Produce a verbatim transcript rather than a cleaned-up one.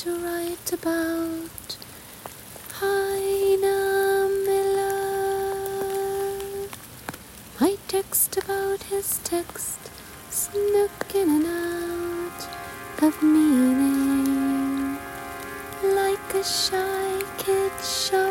to write about Heiner Miller. I text about his text, snook in and out of meaning, like a shy kid shy